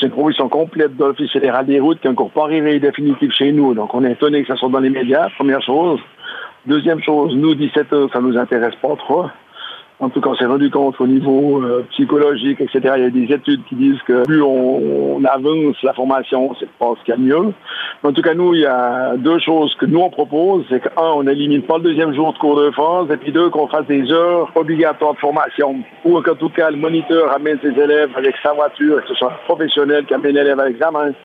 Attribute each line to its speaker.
Speaker 1: c'est une proposition complète de l'Office fédéral des routes qui n'a encore pas arrivé définitive chez nous. Donc, on est étonné que ça sorte dans les médias, première chose. Deuxième chose, nous, 17 heures, ça nous intéresse pas trop. En tout cas, on s'est rendu compte au niveau psychologique, etc. Il y a des études qui disent que plus on avance la formation, c'est pas ce qu'il y a de mieux. Mais en tout cas, nous, il y a deux choses que nous, on propose. C'est qu'un, on n'élimine pas le deuxième jour de cours de force. Et puis deux, qu'on fasse des heures obligatoires de formation. Ou en tout cas, le moniteur amène ses élèves avec sa voiture, que ce soit un professionnel qui amène l'élève à l'examen.